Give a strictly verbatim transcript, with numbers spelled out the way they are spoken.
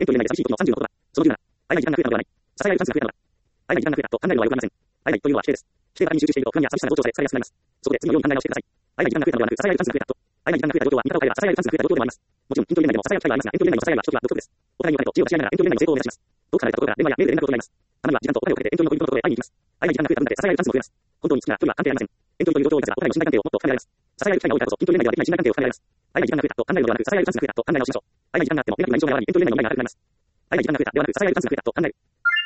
遠距離恋愛で寂しい時のさんじゅうのことだ。その理由なら、会えない時間が増えたのではない。支え合えるチャンスが増えたのだ。会えない時間が増えたと考えるのはよくありません。会えないというのは否定です。否定型に集中していると不安や寂しさが増長され、されやすくなります。そこで次のように考え直してください。会えない時間が増えたのではなく、支え合えるチャンスが増えたと。会えない時間が増えた状況は、味方を変えれば支え合えるチャンスが増えた状況でもあります。もちろん、近距離恋愛でも支え合う機会はありますが、遠距離恋愛の支え合いは一つは独特です。お互いにお金と知恵を出し合いながら遠距離恋愛の成功を目指します。遠く離れたところから電話やメールで連絡を取り合います。たまには時間とお金をかけて遠距離の恋人のところへ会いに行きます。会えない時間が増えた分だけ支え合えるチャンスも増えます。本当に好きな距離は関係ありません。遠距離という状況を生かせばお互いの信頼関係をもっと深められます。支え合える機会が多いからこそ、近距離恋愛ではできない信頼関係を深められます。会えない時間が増えたと考えるのではなく、支え合えるチャンスが増えたと考え直しましょう。会えない時間があっても連絡が異常があり、遠距離恋愛の問題がなくなります。会えない時間が増えたではなく、支え合えるチャンスが増えたと考える。